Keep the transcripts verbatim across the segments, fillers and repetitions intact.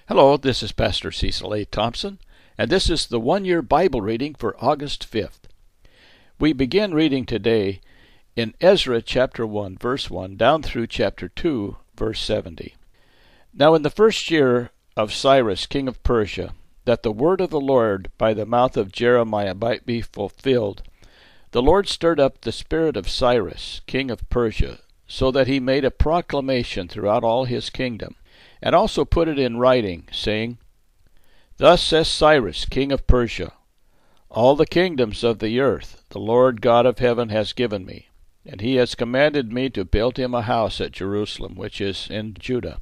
Hello, this is Pastor Cecil A. Thompson, and this is the one-year Bible reading for August fifth. We begin reading today in Ezra chapter one, verse one, down through chapter two, verse seventy. Now in the first year of Cyrus, king of Persia, that the word of the Lord by the mouth of Jeremiah might be fulfilled, the Lord stirred up the spirit of Cyrus, king of Persia, so that he made a proclamation throughout all his kingdom, and also put it in writing, saying, Thus says Cyrus, king of Persia, All the kingdoms of the earth the Lord God of heaven has given me, and he has commanded me to build him a house at Jerusalem, which is in Judah.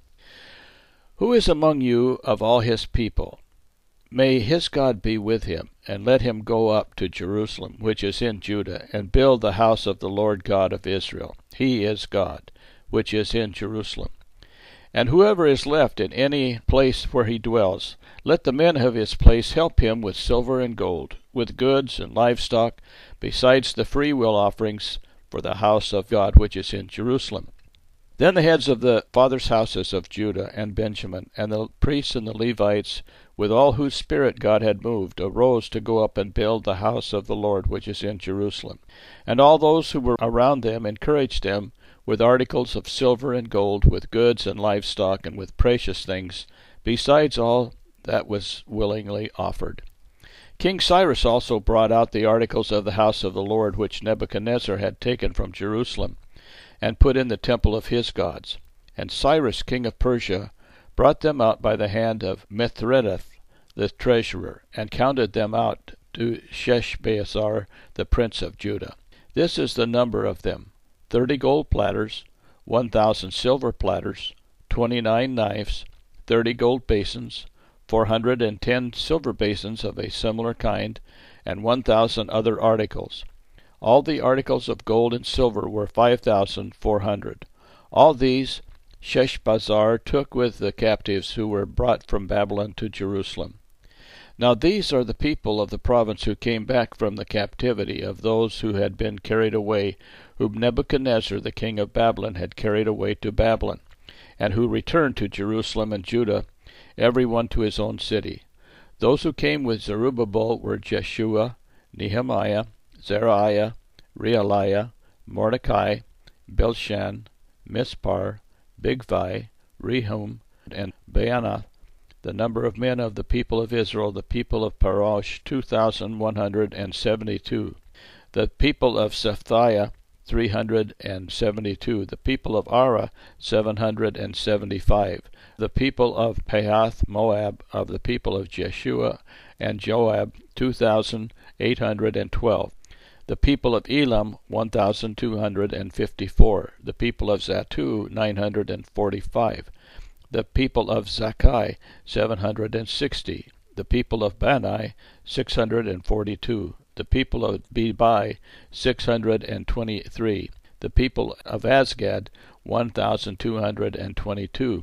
Who is among you of all his people? May his God be with him, and let him go up to Jerusalem, which is in Judah, and build the house of the Lord God of Israel. He is God, which is in Jerusalem. And whoever is left in any place where he dwells, let the men of his place help him with silver and gold, with goods and livestock, besides the freewill offerings for the house of God which is in Jerusalem. Then the heads of the fathers' houses of Judah and Benjamin, and the priests and the Levites, with all whose spirit God had moved, arose to go up and build the house of the Lord which is in Jerusalem. And all those who were around them encouraged them with articles of silver and gold, with goods and livestock, and with precious things, besides all that was willingly offered. King Cyrus also brought out the articles of the house of the Lord which Nebuchadnezzar had taken from Jerusalem, and put in the temple of his gods. And Cyrus king of Persia brought them out by the hand of Mithredath the treasurer, and counted them out to Sheshbazzar the prince of Judah. This is the number of them: thirty gold platters, one thousand silver platters, twenty-nine knives, thirty gold basins, four hundred and ten silver basins of a similar kind, and one thousand other articles. All the articles of gold and silver were five thousand four hundred. All these Sheshbazzar took with the captives who were brought from Babylon to Jerusalem. Now these are the people of the province who came back from the captivity of those who had been carried away, whom Nebuchadnezzar the king of Babylon had carried away to Babylon, and who returned to Jerusalem and Judah, every one to his own city. Those who came with Zerubbabel were Jeshua, Nehemiah, Zariah, Realiah, Mordecai, Bilshan, Mispar, Bigvai, Rehum, and Baanah. The number of men of the people of Israel, the people of Parosh, two thousand one hundred and seventy-two. The people of Sephthiah, three hundred and seventy-two. The people of Ara, seven hundred and seventy-five. The people of Pahath Moab, of the people of Jeshua and Joab, two thousand eight hundred and twelve. The people of Elam, one thousand two hundred and fifty-four. The people of Zatu, nine hundred and forty-five. The people of Zakai, seven hundred and sixty. The people of Bani, six hundred and forty-two. The people of Bebai, six hundred and twenty-three. The people of Azgad, one thousand two hundred and twenty-two.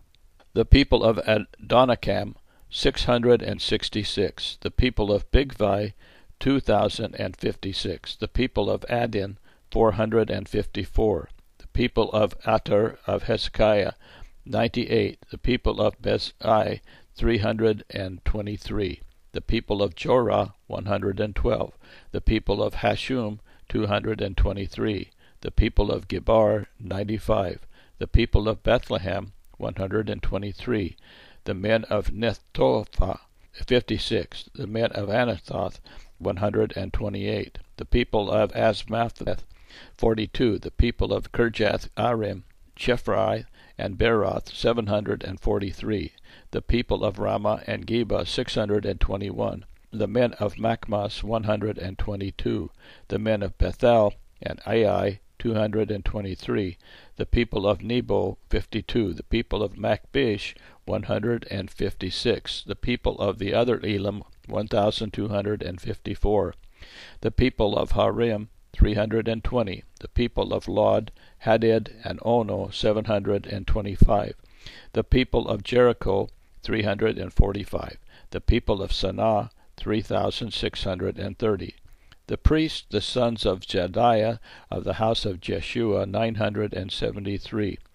The people of Adonikam, six hundred and sixty-six. The people of Bigvai, two thousand and fifty-six. The people of Adin, four hundred and fifty-four. The people of Ater of Hezekiah, ninety-eight. The people of Bezai, three hundred and twenty-three. The people of Jorah, one hundred and twelve. The people of Hashum, two hundred and twenty-three. The people of Gebar, ninety-five. The people of Bethlehem, one hundred and twenty-three. The men of Netophah, fifty-six. The men of Anathoth, one hundred and twenty-eight. The people of Asmapheth, forty-two. The people of Kirjath Arim, Chephri, and Beroth, seven hundred and forty-three. The people of Ramah and Geba, six hundred and twenty-one. The men of Machmas, one hundred and twenty-two. The men of Bethel and Ai, two hundred and twenty-three. The people of Nebo, fifty-two. The people of Machbish, one hundred and fifty-six. The people of the other Elam, one thousand two hundred and fifty-four. The people of Harim, three hundred and twenty. The people of Lod, Hadid, and Ono, seven hundred and twenty-five. The people of Jericho, three hundred and forty-five. The people of Sanaa, three thousand six hundred and thirty. The priests, the sons of Jediah, of the house of Jeshua, nine hundred and seventy-three.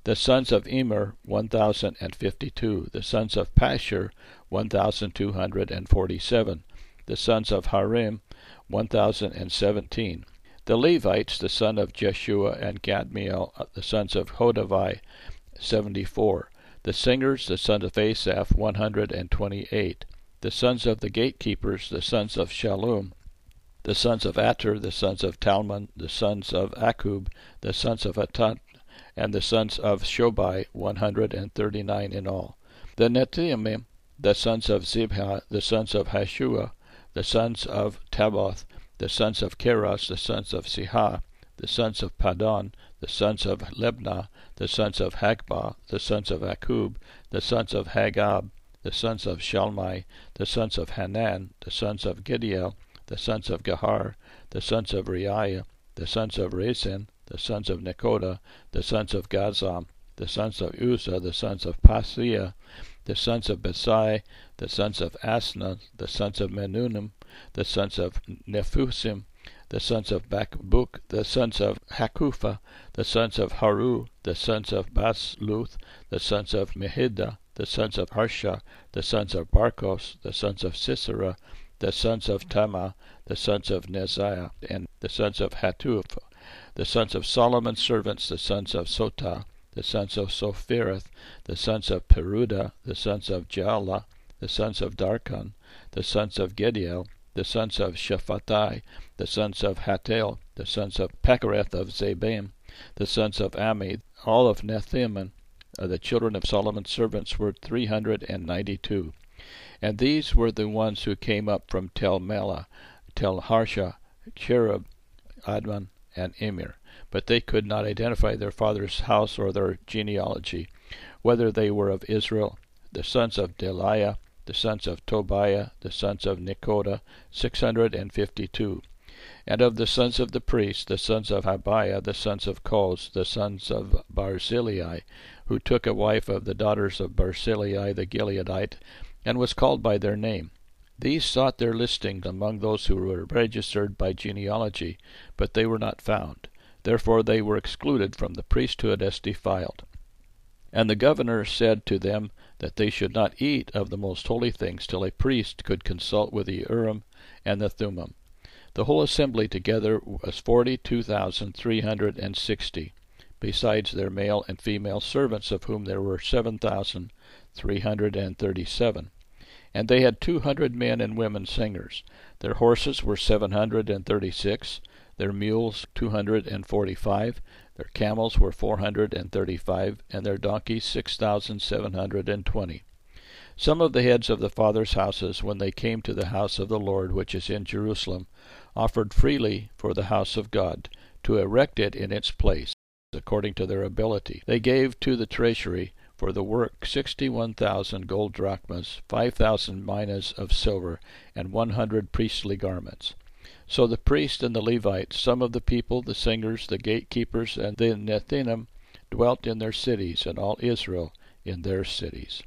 The sons of Immer, one thousand fifty-two. The sons of Pashur, one thousand two hundred forty-seven. The sons of Harim, one thousand seventeen. The Levites, the son of Jeshua and Kadmiel, the sons of Hodavi, seventy-four. The singers, the sons of Asaph, one hundred twenty-eight. The sons of the gatekeepers, the sons of Shallum, the sons of Ater, the sons of Talmon, the sons of Akub, the sons of Atat, and the sons of Shobai, one hundred thirty-nine in all. The Nethimmim, the sons of Zibhah, the sons of Hashua, the sons of Tabbath, the sons of Keros, the sons of Sihah, the sons of Padon, the sons of Lebna, the sons of Hagbah, the sons of Akub, the sons of Hagab, the sons of Shalmai, the sons of Hanan, the sons of Gidiel, the sons of Gahar, the sons of Reiah, the sons of Rezin, the sons of Nekoda, the sons of Gazam, the sons of Uzzah, the sons of Paseah, the sons of Besai, the sons of Asna, the sons of Menunim, the sons of Nephusim, the sons of Bakbuk, the sons of Hakupha, the sons of Haru, the sons of Basluth, the sons of Mehida, the sons of Harsha, the sons of Barkos, the sons of Sisera, the sons of Tamah, the sons of Neziah, and the sons of Hatuf, the sons of Solomon's servants, the sons of Sotah, the sons of Sophereth, the sons of Peruda, the sons of Jaala, the sons of Darkon, the sons of Gediel, the sons of Shaphatai, the sons of Hatel, the sons of Pechereth of Zebaim, the sons of Ami, all of Nethimmon, uh, the children of Solomon's servants were three hundred ninety-two. And these were the ones who came up from Tel Melah, Tel Harsha, Cherub, Adman, and Emir. But they could not identify their father's house or their genealogy, whether they were of Israel. The sons of Deliah, the sons of Tobiah, the sons of Nekoda, six hundred fifty-two. And of the sons of the priests, the sons of Habiah, the sons of Koz, the sons of Barzillai, who took a wife of the daughters of Barzillai the Gileadite, and was called by their name. These sought their listing among those who were registered by genealogy, but they were not found. Therefore they were excluded from the priesthood as defiled. And the governor said to them that they should not eat of the most holy things till a priest could consult with the Urim and the Thummim. The whole assembly together was forty-two thousand three hundred sixty, besides their male and female servants, of whom there were seven thousand three hundred thirty-seven. And they had two hundred men and women singers. Their horses were seven hundred thirty-six, their mules two hundred forty-five, their camels were four hundred thirty-five, and their donkeys six thousand seven hundred twenty. Some of the heads of the fathers' houses, when they came to the house of the Lord which is in Jerusalem, offered freely for the house of God, to erect it in its place, according to their ability. They gave to the treasury for the work sixty-one thousand gold drachmas, five thousand minas of silver, and one hundred priestly garments. So the priests and the Levites, some of the people, the singers, the gatekeepers, and the Nethinim, dwelt in their cities, and all Israel in their cities.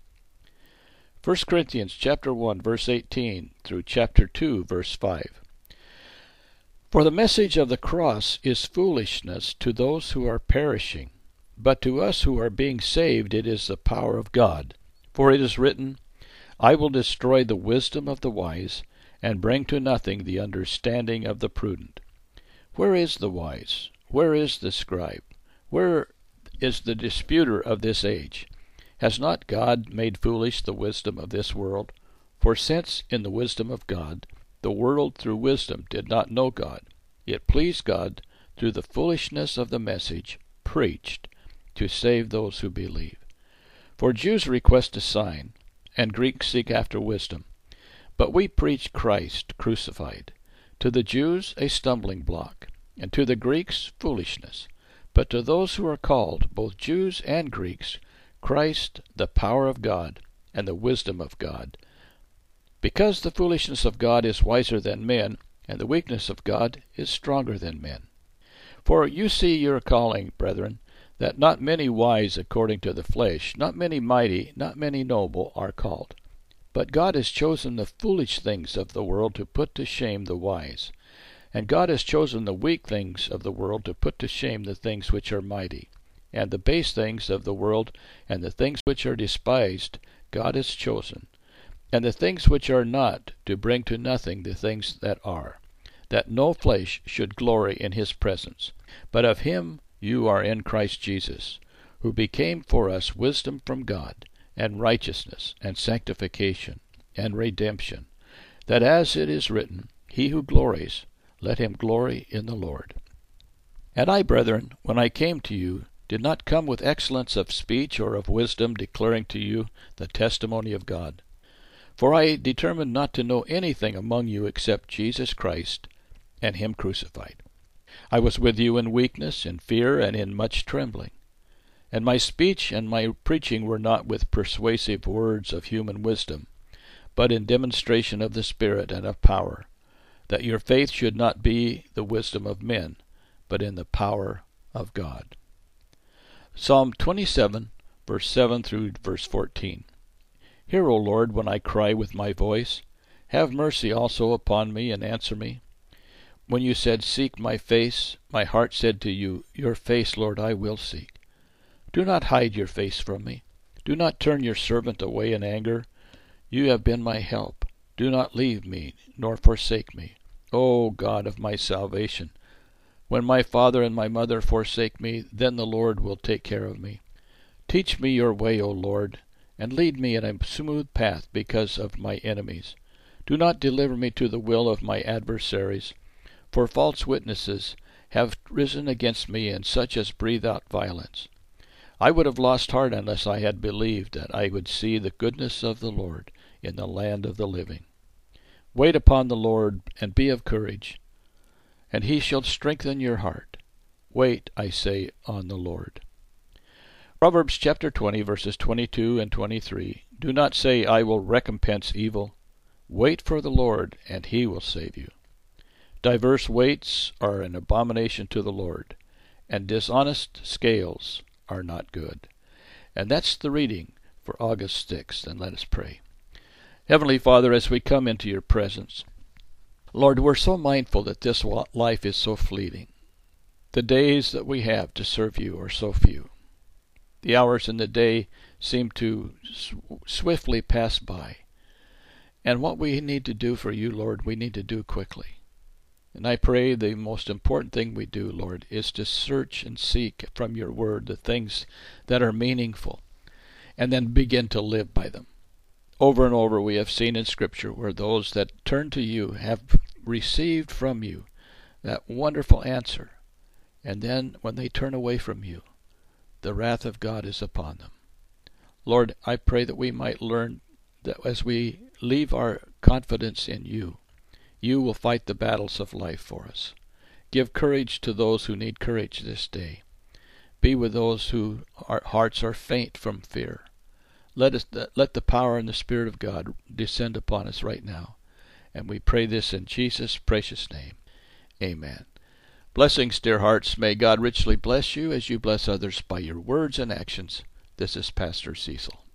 First Corinthians chapter one, verse eighteen, through chapter two, verse five. For the message of the cross is foolishness to those who are perishing, but to us who are being saved it is the power of God. For it is written, I will destroy the wisdom of the wise, and bring to nothing the understanding of the prudent. Where is the wise? Where is the scribe? Where is the disputer of this age? Has not God made foolish the wisdom of this world? For since in the wisdom of God the world through wisdom did not know God, it pleased God through the foolishness of the message preached to save those who believe. For Jews request a sign, and Greeks seek after wisdom. But we preach Christ crucified, to the Jews a stumbling block, and to the Greeks foolishness, but to those who are called, both Jews and Greeks, Christ the power of God and the wisdom of God. Because the foolishness of God is wiser than men, and the weakness of God is stronger than men. For you see your calling, brethren, that not many wise according to the flesh, not many mighty, not many noble are called. But God has chosen the foolish things of the world to put to shame the wise. And God has chosen the weak things of the world to put to shame the things which are mighty, and the base things of the world, and the things which are despised, God has chosen, and the things which are not, to bring to nothing the things that are, that no flesh should glory in his presence. But of him you are in Christ Jesus, who became for us wisdom from God, and righteousness, and sanctification, and redemption, that as it is written, He who glories, let him glory in the Lord. And I, brethren, when I came to you, did not come with excellence of speech or of wisdom, declaring to you the testimony of God. For I determined not to know anything among you except Jesus Christ and him crucified. I was with you in weakness, in fear, and in much trembling. And my speech and my preaching were not with persuasive words of human wisdom, but in demonstration of the Spirit and of power, that your faith should not be the wisdom of men, but in the power of God. Psalm twenty-seven, verse seven through verse fourteen. Hear, O Lord, when I cry with my voice. Have mercy also upon me, and answer me. When you said, Seek my face, my heart said to you, Your face, Lord, I will seek. Do not hide your face from me. Do not turn your servant away in anger. You have been my help. Do not leave me, nor forsake me, O God of my salvation. When my father and my mother forsake me, then the Lord will take care of me. Teach me your way, O Lord, and lead me in a smooth path because of my enemies. Do not deliver me to the will of my adversaries, for false witnesses have risen against me, and such as breathe out violence. I would have lost heart unless I had believed that I would see the goodness of the Lord in the land of the living. Wait upon the Lord, and be of courage, and he shall strengthen your heart. Wait, I say, on the Lord. Proverbs chapter twenty, verses twenty-two and twenty-three. Do not say, I will recompense evil. Wait for the Lord, and he will save you. Diverse weights are an abomination to the Lord, and dishonest scales are not good. And that's the reading for August sixth, and let us pray. Heavenly Father, as we come into your presence, Lord, we're so mindful that this life is so fleeting. The days that we have to serve you are so few. The hours in the day seem to swiftly pass by. And what we need to do for you, Lord, we need to do quickly. And I pray the most important thing we do, Lord, is to search and seek from your word the things that are meaningful, and then begin to live by them. Over and over we have seen in Scripture where those that turn to you have received from you that wonderful answer, and then when they turn away from you, the wrath of God is upon them. Lord, I pray that we might learn that as we leave our confidence in you, you will fight the battles of life for us. Give courage to those who need courage this day. Be with those whose hearts are faint from fear. Let us let the power and the Spirit of God descend upon us right now. And we pray this in Jesus' precious name. Amen. Blessings, dear hearts. May God richly bless you as you bless others by your words and actions. This is Pastor Cecil.